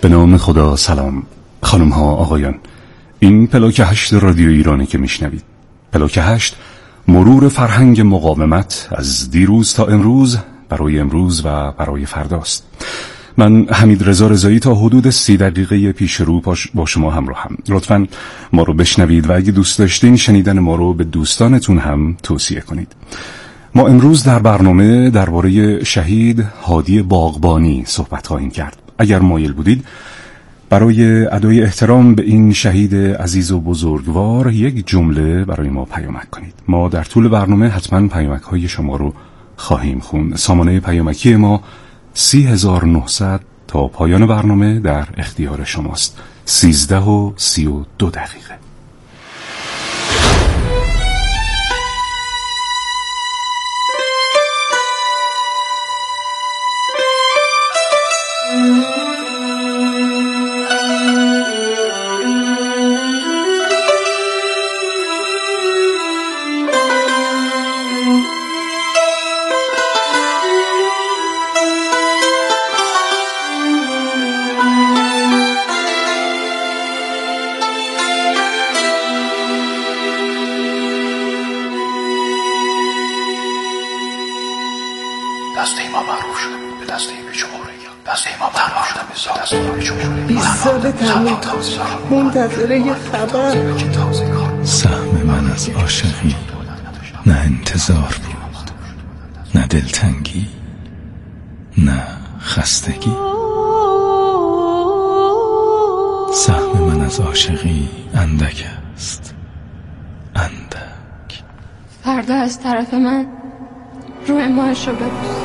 به نام خدا. سلام خانم ها آقایان، این پلاک 8 رادیو ایرانی که میشنوید. پلاک 8 مرور فرهنگ مقاومت از دیروز تا امروز، برای امروز و برای فرداست. من حمید رضا رضایی تا حدود 30 دقیقه پیش رو با شما همراهم. لطفاً ما رو بشنوید و اگه دوست داشتین شنیدن ما رو به دوستانتون هم توصیه کنید. ما امروز در برنامه درباره شهید هادی باغبانی صحبت خواهیم کرد. اگر مایل بودید برای ادای احترام به این شهید عزیز و بزرگوار یک جمله برای ما پیامک کنید. ما در طول برنامه حتما پیامک های شما رو خواهیم خوند. سامانه پیامکی ما 30900 تا پایان برنامه در اختیار شماست. 13:32. دست امام معروف شد به دست جمهوریت. دست امام معروف شد به دست جمهوریت. 20 سال تمام منتظر یه خبر. سهم من از عاشقی نه انتظار بود، نه دلتنگی، نه خستگی. سهم من از عاشقی اندک است، اندک. فردا از طرف من روی ماهش رو ببوس.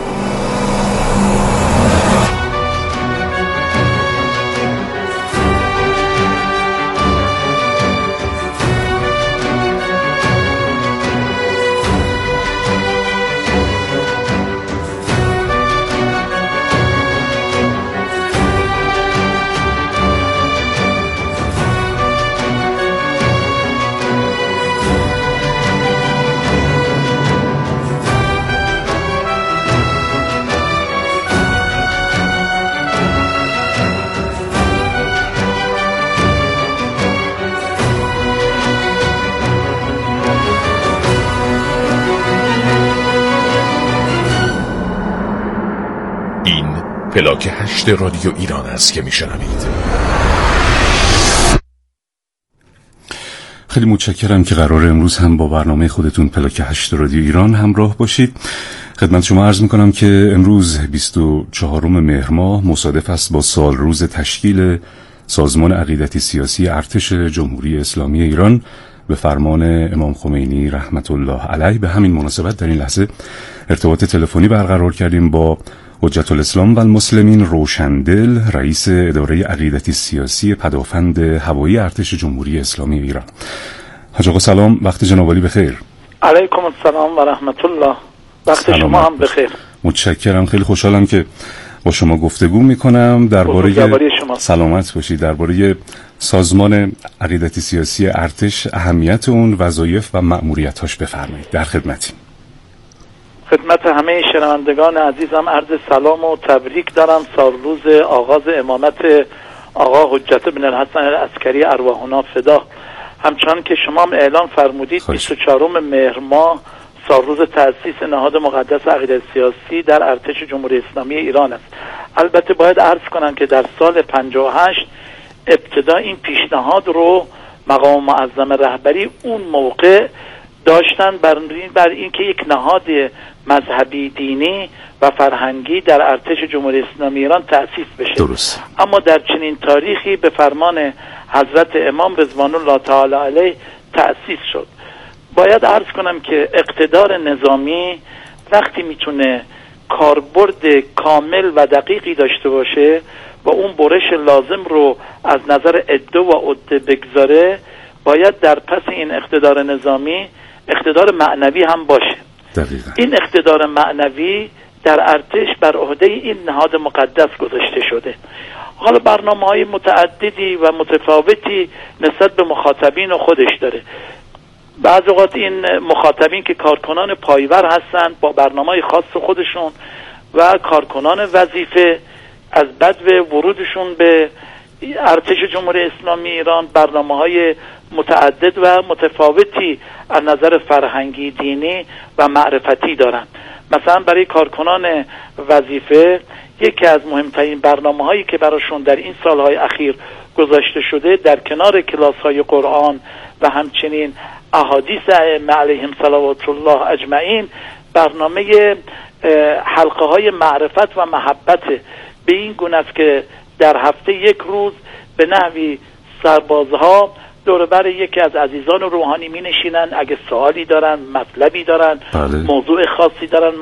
پلاک 8 رادیو ایران است که میشنوید. خیلی متشکرم که قرار امروز هم با برنامه خودتون پلاک 8 رادیو ایران همراه باشید. خدمت شما عرض میکنم که امروز 24 مهر ماه مصادف است با سال روز تشکیل سازمان عقیدتی سیاسی ارتش جمهوری اسلامی ایران به فرمان امام خمینی رحمت الله علیه. به همین مناسبت در این لحظه ارتباط تلفنی برقرار کردیم با حجت الاسلام و المسلمین روشندل، رئیس اداره عقیدتی سیاسی پدافند هوایی ارتش جمهوری اسلامی ایران. حاج آقا سلام، وقت جناب عالی بخیر. علیکم السلام و رحمت الله. وقت شما هم بخیر. متشکرم، خیلی خوشحالم که با شما گفتگو میکنم درباره سلامت باشید، درباره سازمان عقیدتی سیاسی ارتش، اهمیت اون، وظایف و مأموریتاش بفرمایید. در خدمتیم. خدمت همه شنوندگان عزیزم عرض سلام و تبریک دارم. سال روز آغاز امامت آقا حجت بن الحسن العسکری ارواحنا فدا. همچنان که شما هم اعلان فرمودید 24 مهر ماه سال روز تأسیس نهاد مقدس عقیدتی سیاسی در ارتش جمهوری اسلامی ایران است. البته باید عرض کنم که در سال 58 ابتدا این پیشنهاد رو مقام معظم رهبری اون موقع داشتن بر اینکه یک نهاد مذهبی دینی و فرهنگی در ارتش جمهوری اسلامی ایران تأسیس بشه. درست. اما در چنین تاریخی به فرمان حضرت امام رضوان الله تعالی علیه تأسیس شد. باید عرض کنم که اقتدار نظامی وقتی میتونه کاربرد کامل و دقیقی داشته باشه و اون برش لازم رو از نظر عده و عده بگذاره، باید در پس این اقتدار نظامی اقتدار معنوی هم باشه. دقیقا. این اقتدار معنوی در ارتش بر عهده این نهاد مقدس گذاشته شده. حالا برنامه‌های متعددی و متفاوتی نسبت به مخاطبین خودش داره. بعض اوقات این مخاطبین که کارکنان پایور هستند با برنامه‌های خاص خودشون و کارکنان وظیفه از بدو ورودشون به ارتش جمهوری اسلامی ایران برنامه‌های متعدد و متفاوتی از نظر فرهنگی، دینی و معرفتی دارند. مثلا برای کارکنان وظیفه یکی از مهمترین برنامه‌هایی که براشون در این سالهای اخیر گذاشته شده، در کنار کلاس‌های قرآن و همچنین احادیث ائمه علیهم صلوات الله اجمعین، برنامه حلقه‌های معرفت و محبت به این گونه است که در هفته یک روز به نحوی سربازها دور بر یکی از عزیزان روحانی می نشینن، اگه سوالی دارن، مطلبی دارن، موضوع خاصی دارن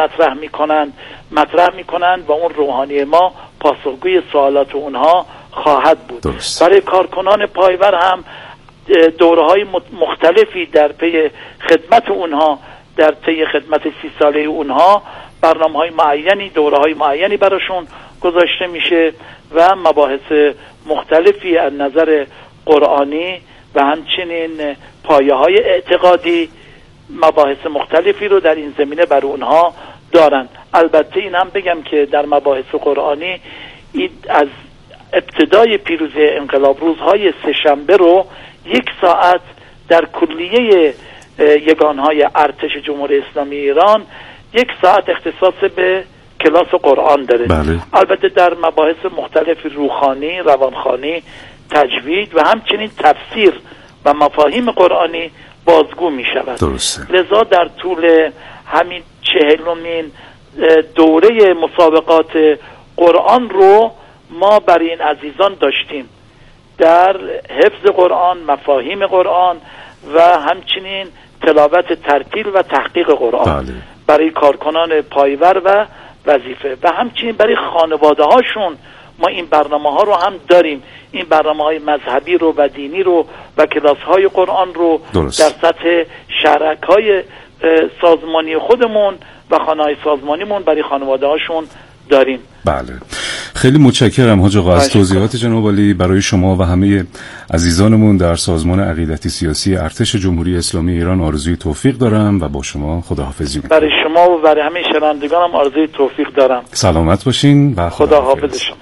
مطرح میکنن و اون روحانی ما پاسخگوی سوالات اونها خواهد بود. درست. برای کارکنان پایور هم دوره‌های مختلفی در پی خدمت اونها، در طی خدمت 30 ساله اونها برنامه‌های معینی، دوره‌های معینی براشون گذاشته میشه و مباحث مختلفی از نظر قرآنی و همچنین پایه‌های اعتقادی مباحث مختلفی رو در این زمینه بر اونها دارن. البته این هم بگم که در مباحث قرآنی از ابتدای پیروزی انقلاب روزهای سه‌شنبه رو 1 ساعت در کلیه یگانهای ارتش جمهوری اسلامی ایران 1 ساعت اختصاص به کلاس قرآن داره. بله. البته در مباحث مختلف روحانی، روانخوانی، تجوید و همچنین تفسیر و مفاهیم قرآنی بازگو می شود. درسته. لذا در طول همین 40مین دوره مسابقات قرآن رو ما برای این عزیزان داشتیم در حفظ قرآن، مفاهیم قرآن و همچنین تلاوت، ترتیل و تحقیق قرآن. بله. برای کارکنان پایور و وظیفه و همچنین برای خانواده هاشون ما این برنامه ها رو هم داریم. این برنامه های مذهبی رو و دینی رو و کلاس های قرآن رو درست. در سطح شهرک های سازمانی خودمون و خانه های سازمانیمون برای خانواده هاشون داریم. بله، خیلی متشکرم حاج آقا از توضیحات جناب عالی. برای شما و همه عزیزانمون در سازمان عقیدتی سیاسی ارتش جمهوری اسلامی ایران آرزوی توفیق دارم و با شما خداحافظی می‌کنم. برای شما و برای همه شنوندگانم آرزوی توفیق دارم. سلامت باشین و خداحافظ شما.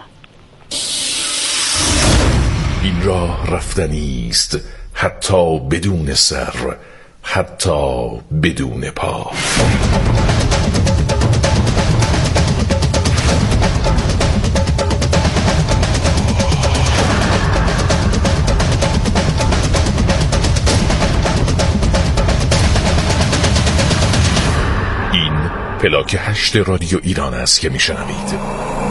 این راه رفتنی است، حتی بدون سر، حتی بدون پا. این پلاک 8 رادیو ایران است که میشنوید.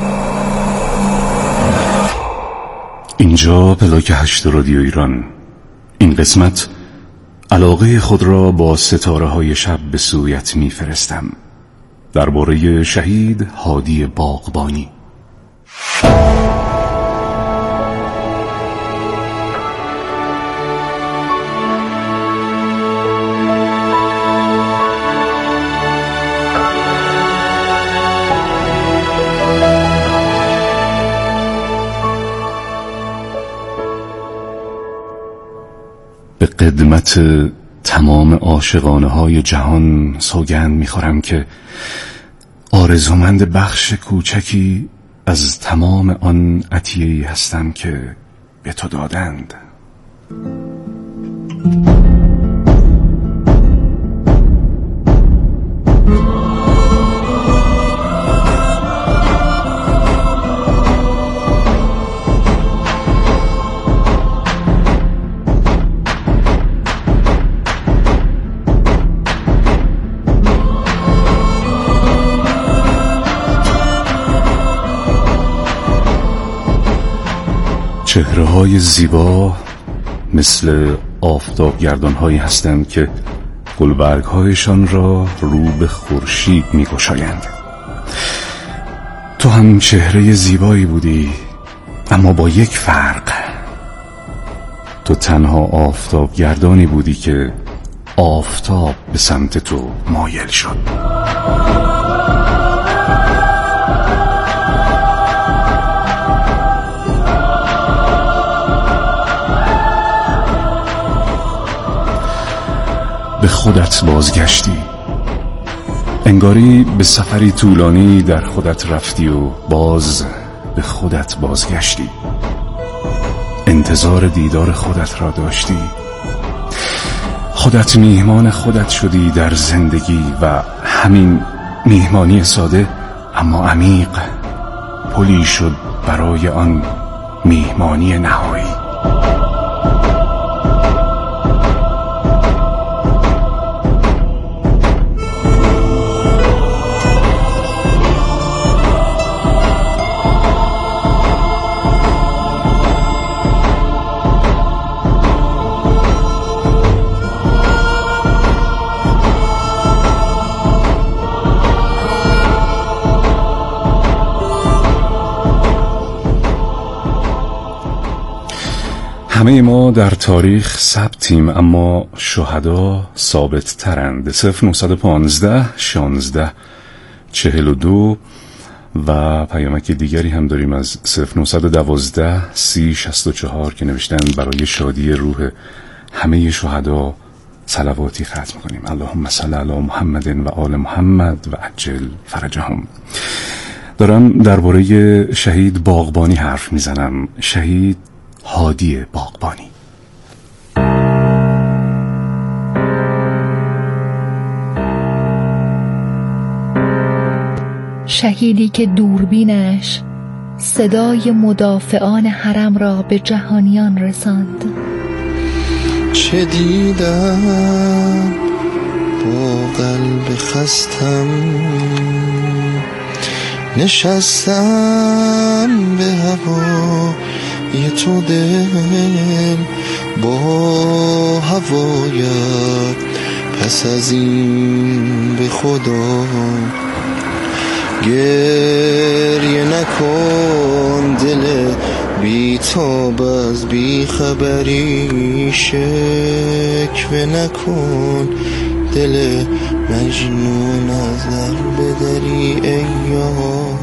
اینجا پلاک 8 رادیو ایران. این قسمت علاقه خود را با ستاره های شب به سویت میفرستم. درباره شهید هادی باغبانی. به قدمت تمام عاشقانه های جهان سوگند میخورم که آرزومند بخش کوچکی از تمام آن عطیه‌ای هستم که به تو دادند. چهره‌های زیبا مثل آفتابگردان‌هایی هستند که گلبرگ‌هایشان را رو به خورشید می‌گشایند. تو هم چهره زیبایی بودی، اما با یک فرق. تو تنها آفتابگردانی بودی که آفتاب به سمت تو مایل شد. به خودت بازگشتی، انگاری به سفری طولانی در خودت رفتی و باز به خودت بازگشتی، انتظار دیدار خودت را داشتی، خودت میهمان خودت شدی در زندگی و همین میهمانی ساده اما عمیق پلی شد برای آن میهمانی نهایی. همه ما در تاریخ ثبتیم، اما شهدا ثابت ترند. 0915 16 42 و پیامک دیگری هم داریم از 0912 30 64 که نوشتن برای شادی روح همه شهدا صلواتی ختم کنیم. اللهم صل علی محمد و آل محمد و عجل فرجهم. دارم درباره شهید باغبانی حرف میزنم، شهید هادی باغبانی. شهیدی که دوربینش صدای مدافعان حرم را به جهانیان رساند. چه دیدم با قلب خستم، نشستم به هوای تو دل با هوایت، پس از این به خدا گریه نکن، دل بی‌تاب از بیخبری شکوه نکن، دل مجنون از در بدری ای یار.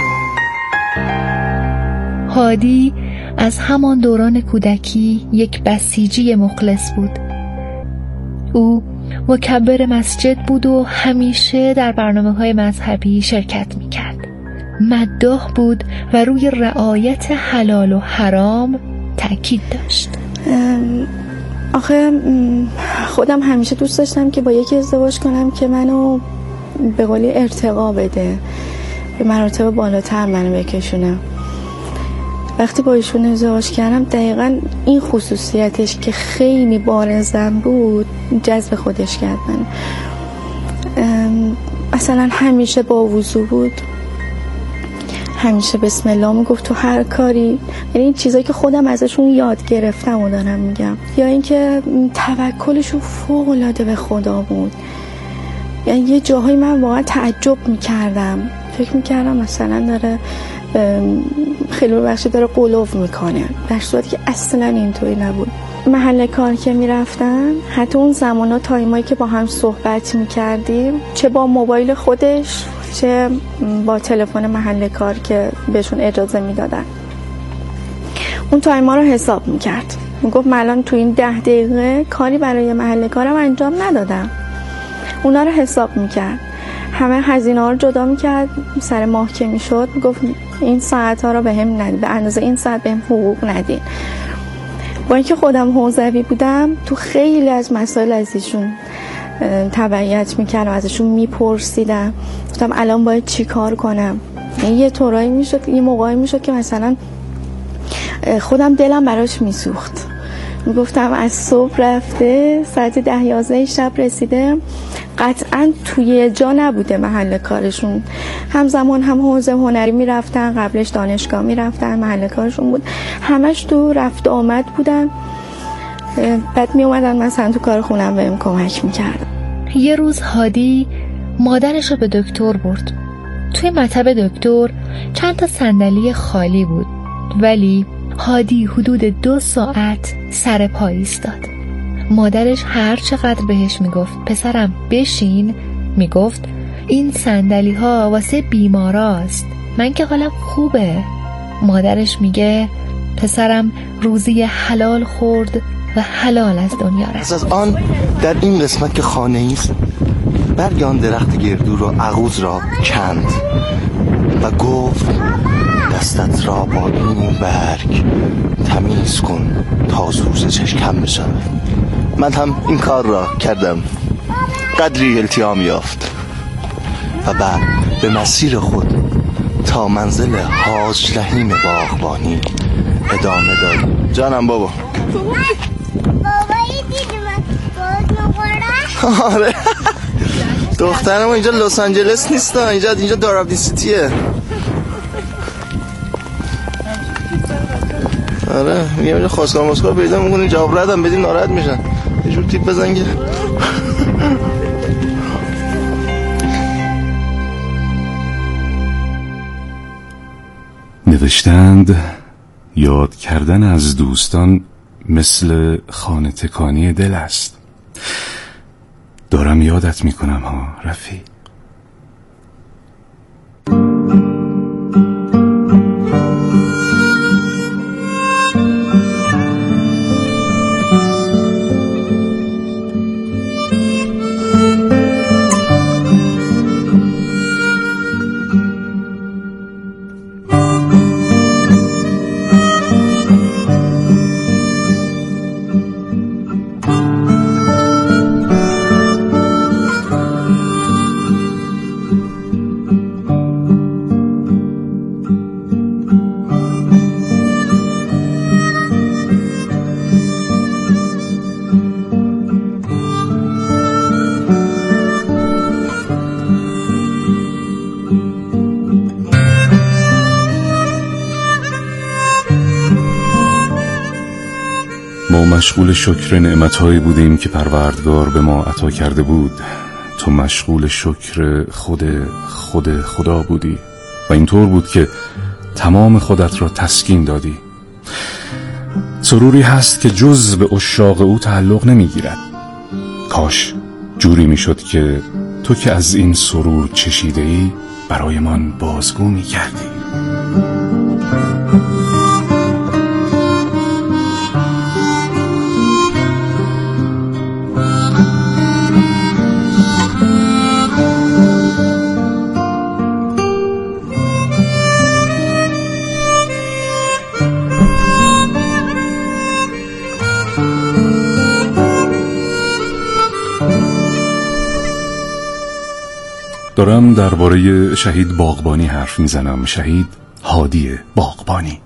هادی از همان دوران کودکی یک بسیجی مخلص بود. او مکبر مسجد بود و همیشه در برنامه‌های مذهبی شرکت می‌کرد. مداح بود و روی رعایت حلال و حرام تأکید داشت. آخه خودم همیشه دوست داشتم که با یکی ازدواج کنم که منو به قولی ارتقا بده، به مراتب بالاتر منو بکشونه. وقتی با ایشون ازدواج کردم دقیقاً این خصوصیتش که خیلی بارزم بود جذب خودش کرد من. اصلا همیشه با وضو بود، همیشه بسم الله میگفت تو هر کاری. یعنی این چیزایی که خودم ازشون یاد گرفتم و دارم میگم. یا اینکه توکلشون فوق العاده به خدا بود. یعنی یه جاهای من واقعا تعجب میکردم، فکر میکردم مثلا داره خیلی بخشی داره قلوف میکنه، در صورتی که اصلا اینطوری نبود. محل کار که میرفتن، حتی اون زمانا تایمایی که با هم صحبت میکردیم، چه با موبایل خودش چه با تلفن محل کار که بهشون اجازه میدادن، اون تایما رو حساب میکرد. میگفت من الان تو این 10 دقیقه کاری برای محل کارم انجام ندادم. اونا رو حساب میکرد، همه هزینه ها رو جدا میکرد. سر ماه که میشد میگفت این ساعت ها رو به هم ندید، به اندازه این ساعت به هم حقوق ندید. با اینکه خودم حوزوی بودم، تو خیلی از مسائل از ایشون تبعیت میکردم، ازشون میپرسیدم، گفتم الان باید چی کار کنم. یه طورایی میشد، یه موقعی میشد که مثلا خودم دلم براش میسوخت. میگفتم از صبح رفته ساعت 10-11 شب رسیده، قطعا توی جا نبوده محل کارشون. همزمان هم حوزه هنری میرفتن، قبلش دانشگاه میرفتن، محل کارشون بود، همش تو رفت آمد بودن. بعد میومدن مثلا تو کار خونم بهم کمک میکردن. یه روز هادی مادرش رو به دکتر برد. توی مطب دکتر چند تا صندلی خالی بود، ولی هادی حدود 2 ساعت سر پا ایستاد. مادرش هر چقدر بهش میگفت پسرم بشین، میگفت این صندلی ها واسه بیماراست، من که حالم خوبه. مادرش میگه پسرم روزی حلال خورد و حلال از دنیا رفت. از آن در این قسمت که خانه ایست، برگ آن درخت گردو را عغوز را کند و گفت دستت را با این برگ تمیز کن تا سوز چشم بشود. من هم این کار را کردم، قدری التیام یافت و بعد به مسیر خود تا منزل حاج رحیم باغبانی ادامه داد. جانم بابا. بابایی دیدی من باز نخورم؟ آره دخترم اینجا لس آنجلس نیست، اینجا دارابدی سیتیه. آره میگم اینجا خواستگار مسکار پیدا میکنی جواب ردم بدین ناراحت میشن، یه جور تیپ بزن که نوشتند یاد کردن از دوستان مثل خانه تکانی دل است. دارم یادت میکنم ها رفیق. ما مشغول شکر نعمتهایی بودیم که پروردگار به ما عطا کرده بود. تو مشغول شکر خود خدا بودی و اینطور بود که تمام خودت را تسکین دادی. سروری هست که جز به عشاق او تعلق نمیگیرد. کاش جوری میشد که تو که از این سرور چشیده ای برایمان بازگو میکردی. دارم درباره شهید باغبانی حرف میزنم. شهید هادی باغبانی.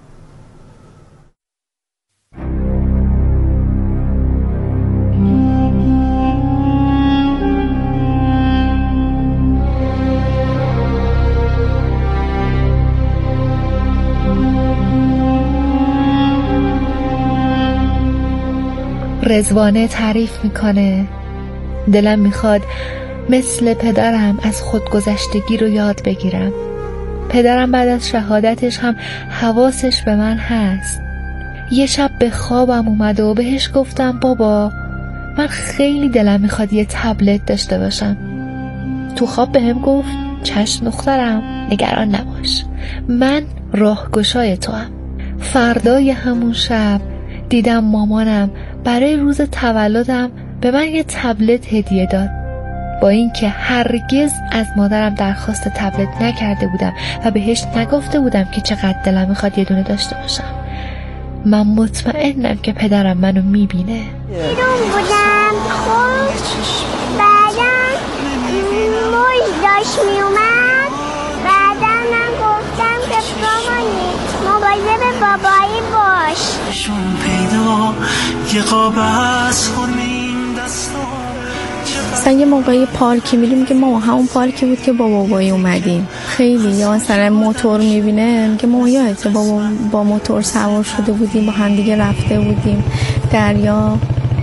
رضوانه تعریف میکنه دلم میخواد مثل پدرم از خودگذشتگی رو یاد بگیرم. پدرم بعد از شهادتش هم حواسش به من هست. یه شب به خوابم اومد و بهش گفتم بابا من خیلی دلم میخواد یه تبلت داشته باشم. تو خواب بهم گفت چشم دخترم نگران نباش، من راهگشای تو هم. فردای همون شب دیدم مامانم برای روز تولدم به من یه تبلت هدیه داد، با اینکه هرگز از مادرم درخواست تبلت نکرده بودم و بهش نگفته بودم که چقدر دلم میخواد یه دونه داشته باشم. من مطمئنم که پدرم منو میبینه. بیرون بودم خب بعدم موج داشت میومد. بعدم من گفتم که مامانی مواظب بابایی باش. شون پیدا یه قاب از خورمین دستا. مثلا یه موقعی پارکی میریم که ما همون پارکی بود که با بابایی اومدیم. خیلی یا مثلا موتور میبینه که ما یادته با موتور سوار شده بودیم، با هم دیگه رفته بودیم دریا.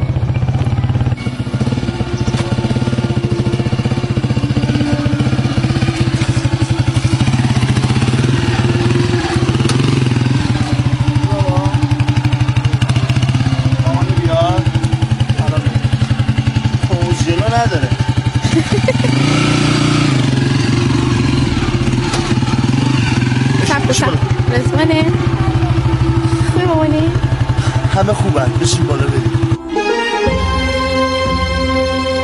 نداره. رزوانه خوبه مامانی؟ همه خوبن، بشین بالا بریم.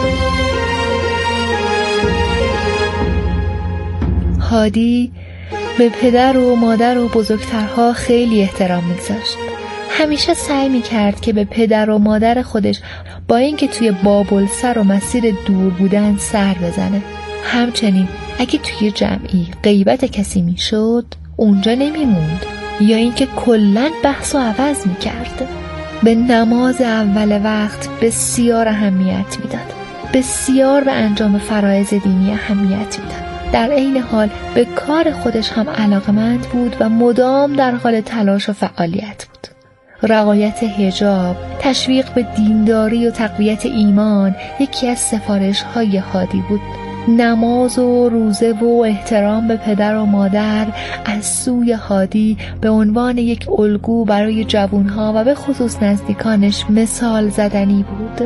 هادی به پدر و مادر و بزرگترها خیلی احترام می‌گذاشت. همیشه سعی می‌کرد که به پدر و مادر خودش با اینکه توی بابلسر و مسیر دور بودن سر بزنه. همچنین اگه توی جمعی غیبت کسی میشد اونجا نمیموند یا اینکه کلاً بحث و عوض می‌کرد. به نماز اول وقت بسیار اهمیت میداد. بسیار به انجام فرایض دینی اهمیت میداد. در عین حال به کار خودش هم علاقمند بود و مدام در حال تلاش و فعالیت بود. رعایت حجاب، تشویق به دینداری و تقویت ایمان یکی از سفارش‌های هادی بود. نماز و روزه و احترام به پدر و مادر از سوی هادی به عنوان یک الگو برای جوانها و به خصوص نزدیکانش مثال زدنی بود.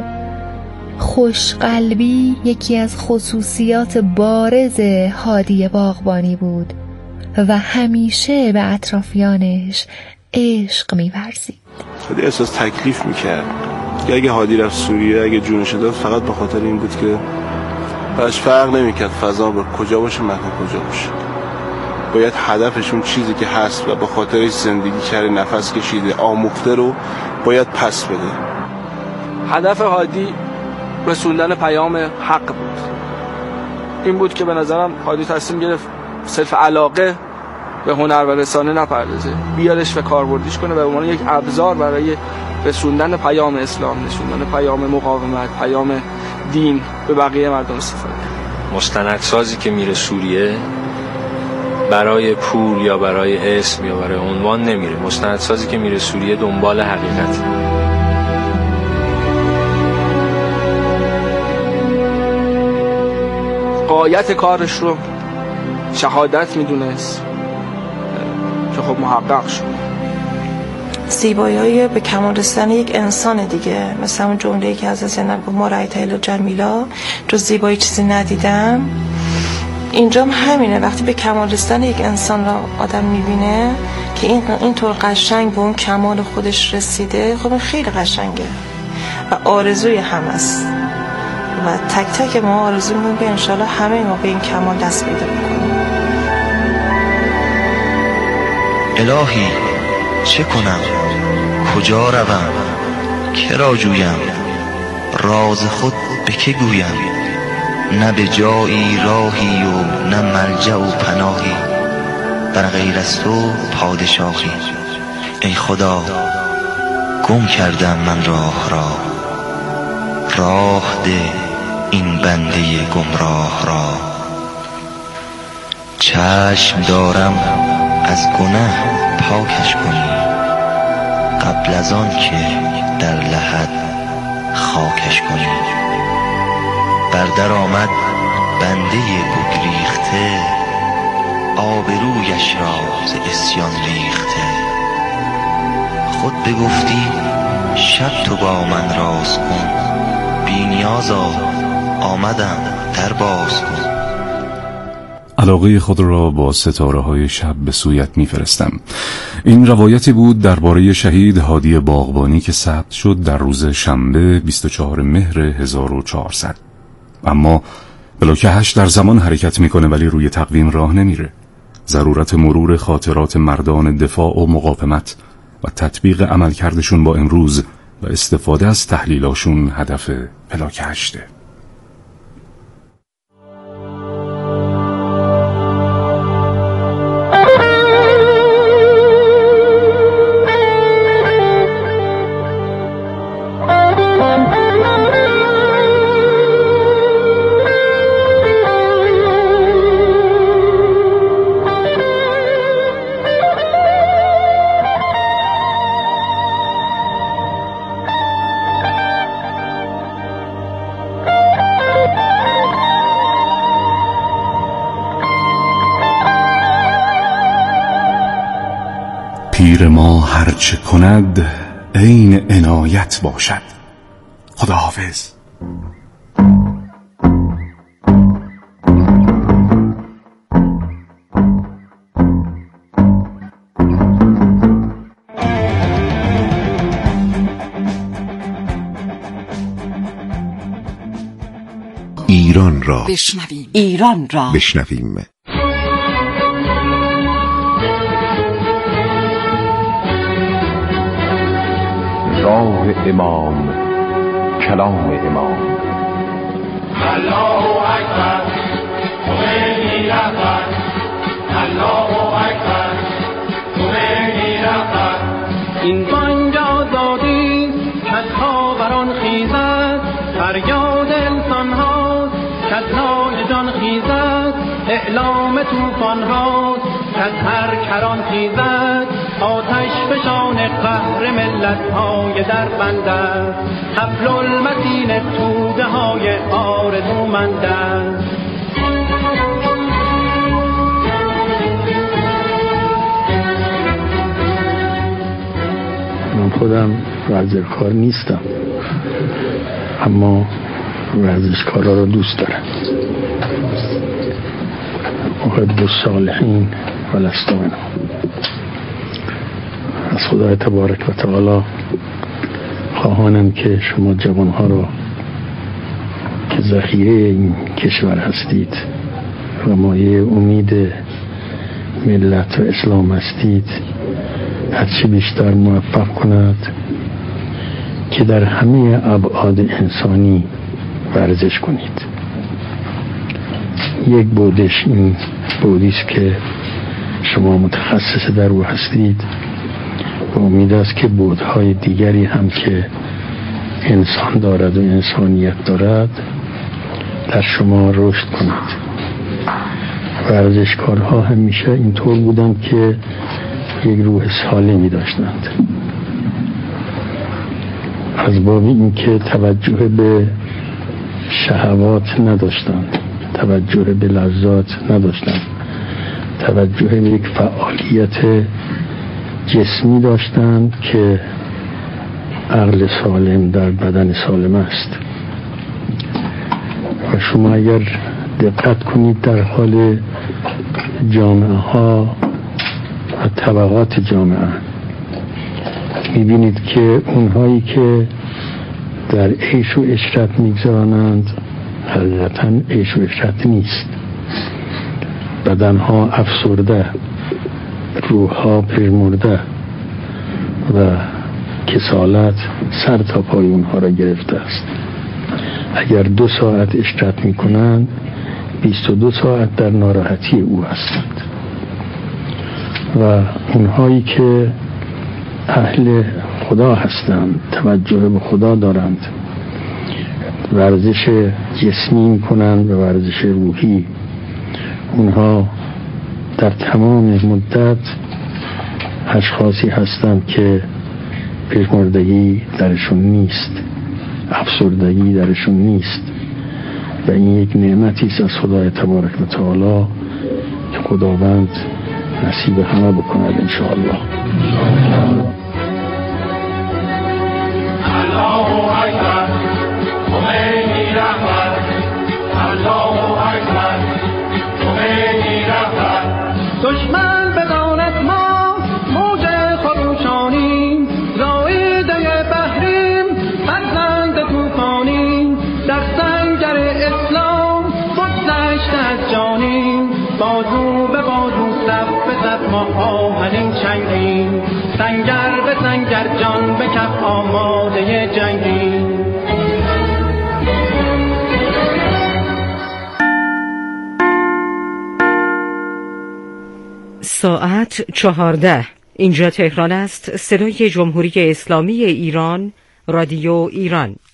خوشقلبی یکی از خصوصیات بارز هادی باغبانی بود و همیشه به اطرافیانش عشق می‌ورزید. هادی احساس تکلیف می‌کرد که اگه هادی رفت سوریه، اگه جونش داد، فقط به خاطر این بود که براش فرق نمی‌کرد فضا به کجا باشه، مکان کجا باشه. باید هدفشون چیزی که هست و به خاطرش زندگی کرده، نفس کشیده، آموخته رو باید پس بده. هدف هادی رسوندن پیام حق بود. این بود که به نظرم هادی تصمیم گرفت صرف علاقه به هنر و رسانه نپردازه، بیارش و کاربردیش کنه و به عنوان یک ابزار برای رسوندن پیام اسلام، رسوندن پیام مقاومت، پیام دین به بقیه مردم استفاده. مستندسازی که میره سوریه برای پول یا برای اسم یا برای عنوان نمیره. مستندسازی که میره سوریه دنبال حقیقت. غایت کارش رو شهادت میدونست که خب محقق شد. زیبایی به کمال رسیدن یک انسان دیگه، مثل اون جمله‌ای که از زینب گفت ما رأیت الا جمیلا، جز زیبایی چیزی ندیدم. اینجام همینه، وقتی به کمال رسیدن یک انسان را آدم میبینه که اینطور قشنگ به اون کمال خودش رسیده، خب خیلی قشنگه و آرزوی هم است و تک تک ما آرزو می‌کنیم که انشالله همه ما به این کمال دست پیدا کنیم. الهی چه کنم، کجا روم، که را جویم، راز خود به که گویم، نه به جایی راهی و نه ملجأ و پناهی، بر غیر از تو پادشاهی. ای خدا گم کردم من راه را، راه ده این بنده گمراه را. چشم دارم از گناه پاکش کنی، قبل از آن که در لحد خاکش کنی. بردر آمد بنده بگریخته، آبرویش را ز عصیان ریخته. خود بگفتی شب تو با من راز کن، بی نیازا آمدم در باز کن. علاقه خود را با ستاره‌های شب به سویت می‌فرستم. این روایتی بود درباره شهید هادی باغبانی که ثبت شد در روز شنبه 24 مهر 1400. اما بلاک 8 در زمان حرکت میکنه ولی روی تقویم راه نمیره. ضرورت مرور خاطرات مردان دفاع و مقاومت و تطبیق عملکردشون با امروز و استفاده از تحلیلاشون هدف بلاک 8. پیر ما هرچه کند عین عنایت باشد. خداحافظ. ایران را بشنویم. ایران را بشنویم. راه امام، کلام امام. الله اکبر، خمینی رهبر. الله اکبر، خمینی رهبر. این بانگ آزادی کسها بران خیزد، فریاد انسان ها کسهای جان خیزد، اعلام توفان ها کس هر کران خیزد، آتش فشان قهر ملت های در بند است، حبل المتین توده های آرزومند است. من خودم ورزشکار نیستم، اما ورزشکارا رو دوست دارم. محب الصالحین و لست منهم. از خدای تبارک و تعالی خواهانم که شما جوانها رو که ذخیره این کشور هستید و مایه امید ملت و اسلام هستید هرچی بیشتر موفق کند که در همه ابعاد انسانی ورزش کنید. یک بودش این بودیست که شما متخصص در او هستید و امید است که بودهای دیگری هم که انسان دارد و انسانیت دارد در شما رشد کند. ورزشکارها همیشه اینطور بودند که یک روح سالمی داشتند، از باب اینکه توجه به شهوات نداشتند، توجه به لذات نداشتند، توجه به یک فعالیت جسمی داشتند که عقل سالم در بدن سالم است. و شما اگر دقت کنید در حال جامعه ها و طبقات جامعه میبینید که اونهایی که در عیش و عشرت میگذرانند حقیقتا عیش و عشرت نیست. بدنها افسرده، روحها پژمرده و کسالت سر تا پای اونها را گرفته است. اگر 2 ساعت عشرت میکنند 22 ساعت در ناراحتی او هستند. و اونهایی که اهل خدا هستند، توجه به خدا دارند، ورزش جسمی میکنند و ورزش روحی، اونها در تمام مدت اشخاصی هستند که پژمردگی درشون نیست، افسردگی درشون نیست و این یک نعمتی است از خدای تبارک و تعالی که خداوند نصیب همه بکند انشاءالله. الله اکبر، خمینی رهبر. الله اکبر، خمینی رهبر. دشمن بداند ما موج خروشانیم، زایده بحریم فرزند طوفانیم، در سنگر اسلام بگذشت از جانیم، بازو به بازو صف به صف ما آهنین چنگیم، سنگر به سنگر جان به کف آماده جنگیم. ساعت 14. اینجا تهران است. صدای جمهوری اسلامی ایران، رادیو ایران.